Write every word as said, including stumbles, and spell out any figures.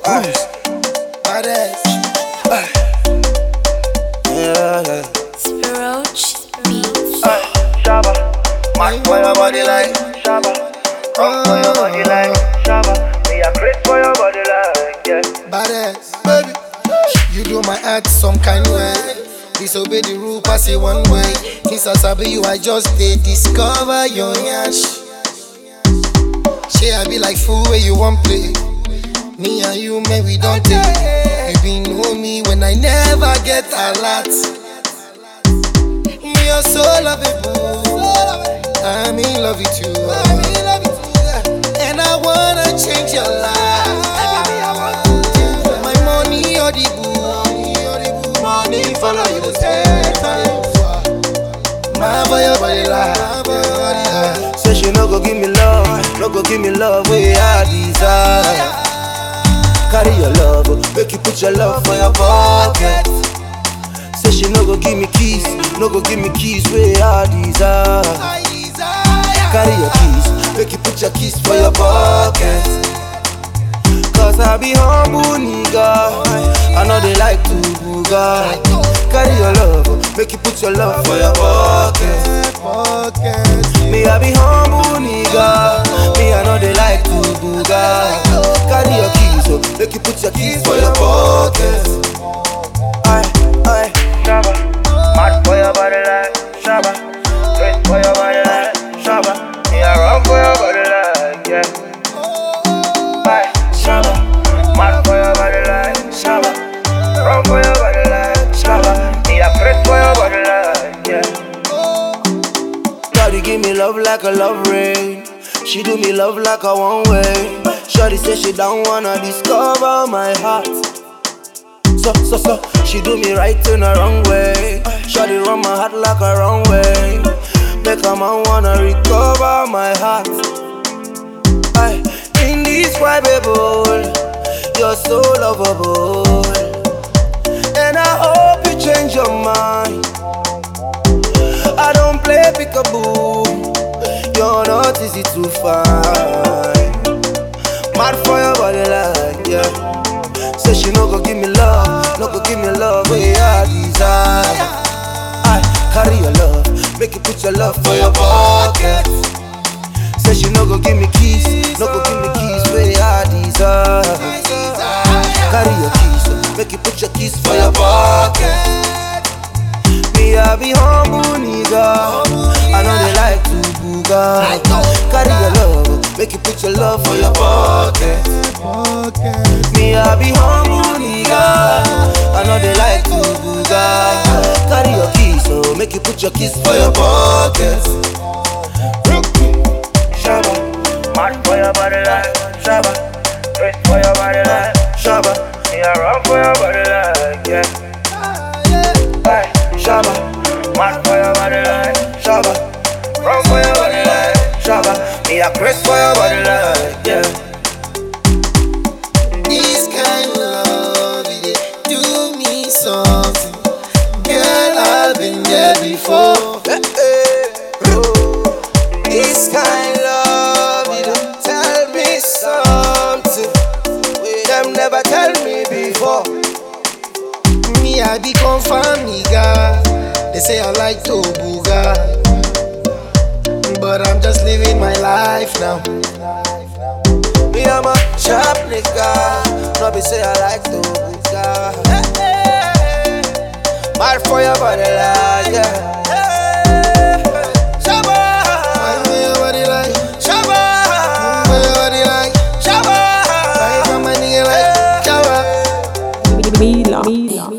Cruise. Badass. Yeah, yeah. Spiroach Beats. Shabba, match for your body like Shabba. Rock for your body like Shabba. Me a craze for your body like yeah. Badass. Baby, you do my heart some kind way. Disobey the rule, pass it one way. Since I sabi you, I just did discover your yash. Shey I be like fool where you want play. Me and you, man, we don't take. You be know me when I never get a lot. Me are so lovable. I'm in love with you. And I wanna change your life. My money or the boo. Money follow you to stay. My boy, your body life. Say she no go give me love, no go give me love where I desire. Carry your love, make you put your love for your pocket. Say she no go give me keys, no go give me keys where I desire. Carry your keys, make you put your keys for your pocket. Cause I be humble nigga, I know they like to booga. Carry your love, make you put your love for your pocket. Me I be humble nigga, me I know they like to booga. Carry your keys, so make you put your keys for your pocket. Aye, aye. Shabba, mad for your body like Shabba. Crazy for your body like Shabba. Me I run for your body like yeah. Aye, Shabba, mad for your body like Shabba. Run for your body like Shabba. Me I crazy for your body like yeah. Shawty give me love like a love rain. She do me love like a one way. Shawty say she don't wanna discover my heart. So, so, so, she do me right in the wrong way. Shawty run my heart like a wrong way. Make a man wanna recover my heart. Aye, indescribable, you're so lovable. And I hope you change your mind. I don't play peekaboo, you're not easy to find. Mad for your body like, yeah. Say she no go give me love, no go give me love where I desire. I carry your love, make you put your love for your pocket. Say she no go give me keys, no go give me keys where I desire. Carry your keys, make you put your keys for your pocket. Me I be humble nigga, I know they like to booga. Carry your love, make you put your love for your pocket. Me I be humble nigga, I know they like to booga. Carry your keys, so make you put your keys for your pocket. Shabba, mad for your body like Shabba. Crazy for your body like Shabba. Me I run for your body like yeah. Hey, Shabba, mad for your body like Shabba. Run for your body like Shabba. Me a crazy for your body like yeah. This kind of love, it do me something. Girl, I've been there before. Hey, hey, oh. This kind of love, it tell me something them never tell me before. Me, I be confirmed nigga. They say I like to booga, but I'm just living my life now. Me, I'm a sharp nigga. No be say I like to booga. Mad for your body like yeah. Shabba, Why your body like Shabba, Why your body like Shabba. Why my nigga like Shabba? Mila. Mila.